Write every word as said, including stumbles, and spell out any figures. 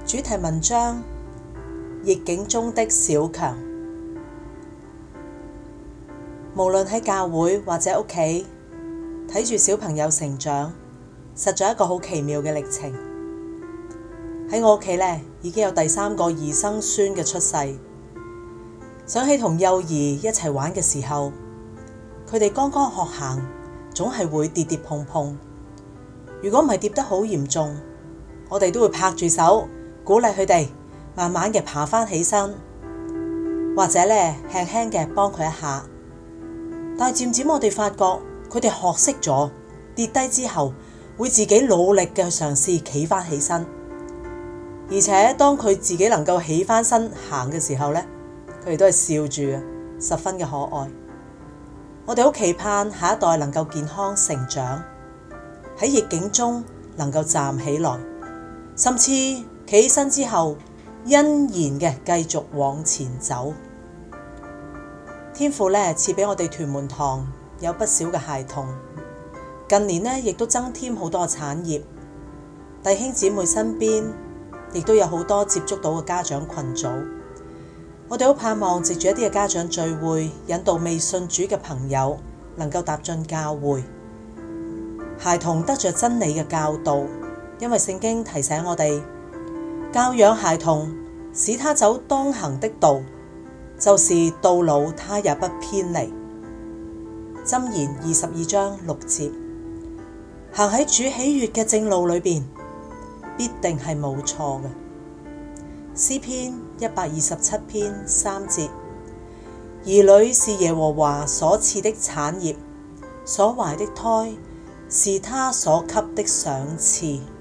主題文章：逆境中的小強。無論喺教會或者屋企，睇住小朋友成長，實在一個好奇妙嘅歷程。喺我屋企呢，已經有第三個兒生孫嘅出世。想起同幼兒一齊玩嘅時候，佢哋剛剛學行，總係會跌跌碰碰。如果唔係跌得好嚴重，我哋都會拍住手，鼓勵佢哋慢慢嘅爬返起身，或者咧輕輕嘅幫佢一下。但係漸漸我哋發覺，佢哋學識咗跌低之後，會自己努力嘅嘗試企返起身。而且當佢自己能夠起返身行嘅時候咧，佢哋都係笑住嘅，十分嘅可愛。我哋好期盼下一代能夠健康成長，喺逆境中能夠站起來，甚至企起身之後，欣然嘅繼續往前走。天父呢賜俾我哋屯門堂有不少嘅孩童，近年呢亦都增添好多嘅產業，弟兄姊妹身邊亦都有好多接觸到嘅家長群組。我哋好盼望藉住一啲嘅家長聚會，引導未信主嘅朋友能夠踏進教會，孩童得着真理嘅教導。因為聖經提醒我哋，教養孩童，使他走當行的道，就是到老他也不偏離。箴言二十二章六節，行喺主喜悅嘅正路裏邊，必定係冇錯嘅。詩篇一百二十七篇三節，兒女是耶和華所賜的產業，所懷的胎是他所給的賞賜。